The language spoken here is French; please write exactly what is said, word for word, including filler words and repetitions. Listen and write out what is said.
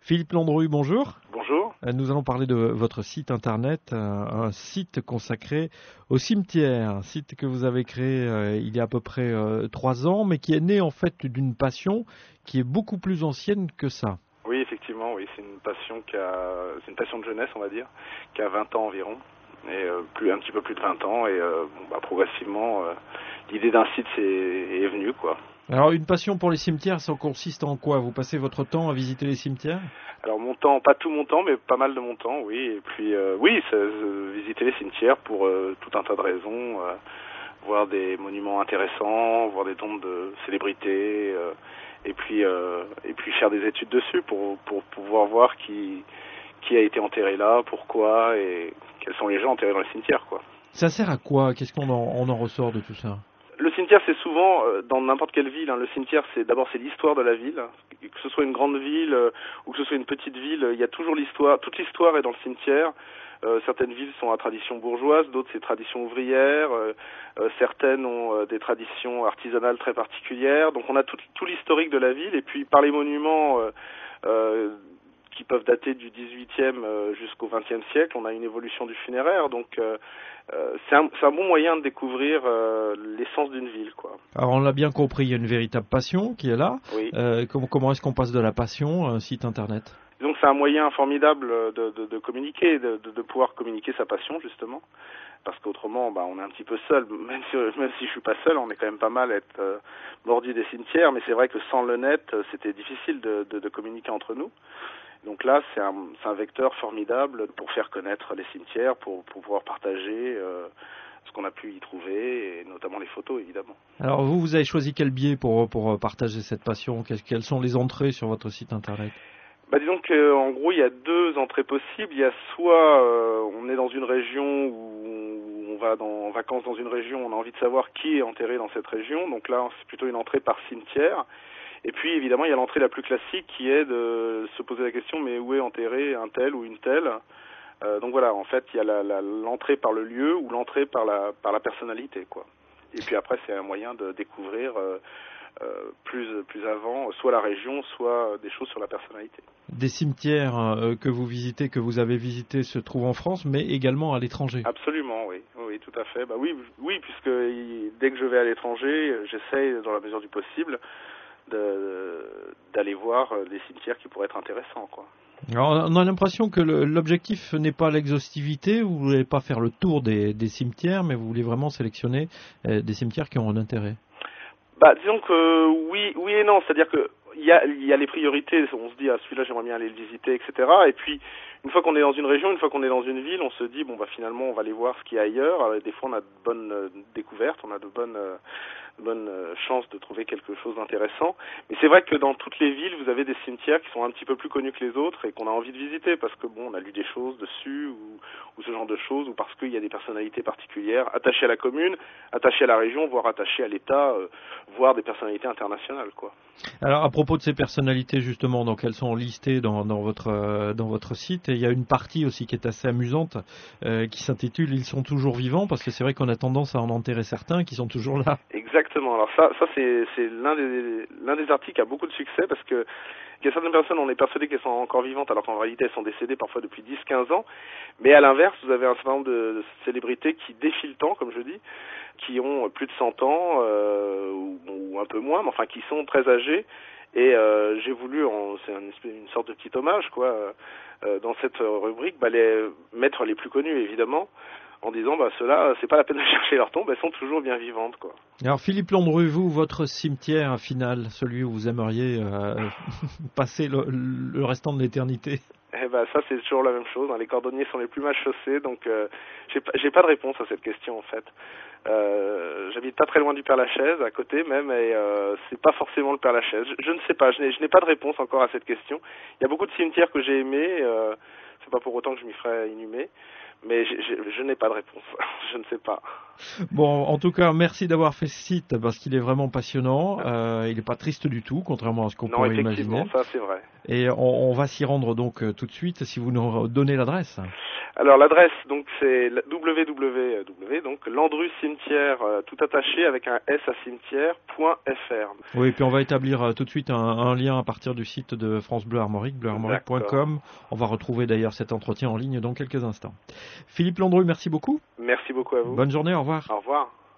Philippe Landru, bonjour. Bonjour. Nous allons parler de votre site internet, un site consacré au cimetière, un site que vous avez créé euh, il y a à peu près euh, trois ans, mais qui est né en fait d'une passion qui est beaucoup plus ancienne que ça. Oui, effectivement, oui, c'est une passion qui a, c'est une passion de jeunesse, on va dire, qui a vingt ans environ, et euh, plus un petit peu plus de vingt ans, et euh, bon, bah, progressivement, euh, l'idée d'un site c'est, est venue, quoi. Alors, une passion pour les cimetières, ça consiste en quoi? Vous passez votre temps à visiter les cimetières? Alors, mon temps, pas tout mon temps, mais pas mal de mon temps, oui. Et puis, euh, oui, ça, euh, visiter les cimetières pour euh, tout un tas de raisons, euh, voir des monuments intéressants, voir des tombes de célébrités, euh, et puis, euh, et puis faire des études dessus pour pour pouvoir voir qui qui a été enterré là, pourquoi, et quels sont les gens enterrés dans les cimetières, quoi. Ça sert à quoi? Qu'est-ce qu'on en, on en ressort de tout ça? Le cimetière, c'est souvent, euh, dans n'importe quelle ville, hein, le cimetière, c'est d'abord c'est l'histoire de la ville, que ce soit une grande ville euh, ou que ce soit une petite ville, il y a toujours l'histoire, toute l'histoire est dans le cimetière. Euh, certaines villes sont à tradition bourgeoise, d'autres c'est tradition ouvrière, euh, euh, certaines ont euh, des traditions artisanales très particulières, donc on a tout, tout l'historique de la ville, et puis par les monuments euh, euh, qui peuvent dater du dix-huitième euh, jusqu'au vingtième siècle, on a une évolution du funéraire, donc euh, euh, c'est, un, c'est un bon moyen de découvrir euh, l'essence d'une ville, quoi. Alors on l'a bien compris, il y a une véritable passion qui est là. Oui. Euh, comment, comment est-ce qu'on passe de la passion à un site internet? Donc c'est un moyen formidable de, de, de communiquer, de, de, de pouvoir communiquer sa passion, justement, parce qu'autrement, bah, on est un petit peu seul, même si, même si je suis pas seul, on est quand même pas mal à être euh, mordu des cimetières, mais c'est vrai que sans le net, c'était difficile de, de, de communiquer entre nous. Donc là, c'est un, c'est un vecteur formidable pour faire connaître les cimetières, pour, pour pouvoir partager euh, ce qu'on a pu y trouver, et notamment les photos, évidemment. Alors vous, vous avez choisi quel biais pour, pour partager cette passion? Quelles sont les entrées sur votre site internet? Bah disons qu'en gros, il y a deux entrées possibles. Il y a soit euh, on est dans une région où on va dans, en vacances dans une région, on a envie de savoir qui est enterré dans cette région, donc là, c'est plutôt une entrée par cimetière. Et puis évidemment, il y a l'entrée la plus classique qui est de se poser la question, mais où est enterré un tel ou une telle? euh, Donc voilà, en fait, il y a la, la, l'entrée par le lieu ou l'entrée par la, par la personnalité, quoi. Et puis après, c'est un moyen de découvrir euh, euh, plus, plus avant, soit la région, soit des choses sur la personnalité. Des cimetières euh, que vous visitez, que vous avez visités, se trouvent en France, mais également à l'étranger. Absolument, oui, oui, tout à fait. Bah oui, oui, puisque dès que je vais à l'étranger, j'essaye, dans la mesure du possible, De, d'aller voir des cimetières qui pourraient être intéressants, quoi. Alors, on a l'impression que le, l'objectif n'est pas l'exhaustivité, vous voulez pas faire le tour des, des cimetières, mais vous voulez vraiment sélectionner euh, des cimetières qui ont un intérêt. Bah, disons que oui, oui et non, c'est-à-dire que il y a, il y a les priorités, on se dit ah celui-là j'aimerais bien aller le visiter, et cetera. Et puis une fois qu'on est dans une région, une fois qu'on est dans une ville, on se dit bon bah finalement on va aller voir ce qu'il y a ailleurs. Alors, des fois on a de bonnes euh, découvertes, on a de bonnes euh, bonne chance de trouver quelque chose d'intéressant. Mais c'est vrai que dans toutes les villes, vous avez des cimetières qui sont un petit peu plus connus que les autres et qu'on a envie de visiter parce que bon, on a lu des choses dessus ou, ou ce genre de choses, ou parce qu'il y a des personnalités particulières attachées à la commune, attachées à la région, voire attachées à l'État, euh, voire des personnalités internationales, quoi. Alors à propos de ces personnalités justement, donc elles sont listées dans, dans votre euh, dans votre site, et il y a une partie aussi qui est assez amusante euh, qui s'intitule Ils sont toujours vivants, parce que c'est vrai qu'on a tendance à en enterrer certains qui sont toujours là. Exactement. Alors ça, ça c'est, c'est l'un des l'un des articles qui a beaucoup de succès parce que il y a certaines personnes, on est persuadé qu'elles sont encore vivantes alors qu'en réalité elles sont décédées parfois depuis dix quinze ans. Mais à l'inverse, vous avez un certain nombre de célébrités qui défilent le temps, comme je dis, qui ont plus de cent ans euh, ou, ou un peu moins, mais enfin qui sont très âgés. Et euh, j'ai voulu, en, c'est une, une sorte de petit hommage, quoi, euh, dans cette rubrique, bah, les, mettre les plus connus évidemment, en disant bah ceux-là, c'est pas la peine de chercher leur tombe, elles sont toujours bien vivantes, quoi. Alors Philippe Landru, vous, votre cimetière final, celui où vous aimeriez euh, passer le, le restant de l'éternité? Eh ben ça c'est toujours la même chose, hein. Les cordonniers sont les plus mal chaussés, donc euh, j'ai pas, j'ai pas de réponse à cette question en fait. Euh, j'habite pas très loin du Père-Lachaise, à côté même, et euh, c'est pas forcément le Père-Lachaise. Je, je ne sais pas, je n'ai, je n'ai pas de réponse encore à cette question. Il y a beaucoup de cimetières que j'ai aimés, euh, c'est pas pour autant que je m'y ferais inhumer. Mais je, je, je n'ai pas de réponse, je ne sais pas. Bon, en tout cas, merci d'avoir fait ce site parce qu'il est vraiment passionnant. Euh, il n'est pas triste du tout, contrairement à ce qu'on non, pourrait imaginer. Non, effectivement, ça c'est vrai. Et on, on va s'y rendre donc euh, tout de suite si vous nous donnez l'adresse. Alors l'adresse donc c'est www donc Landru cimetière euh, tout attaché avec un S à cimetière point F R. Oui, et puis on va établir euh, tout de suite un, un lien à partir du site de France Bleu Armorique, bleu armorique point com. On va retrouver d'ailleurs cet entretien en ligne dans quelques instants. Philippe Landru, merci beaucoup. Merci beaucoup à vous. Bonne journée, au revoir. Au revoir.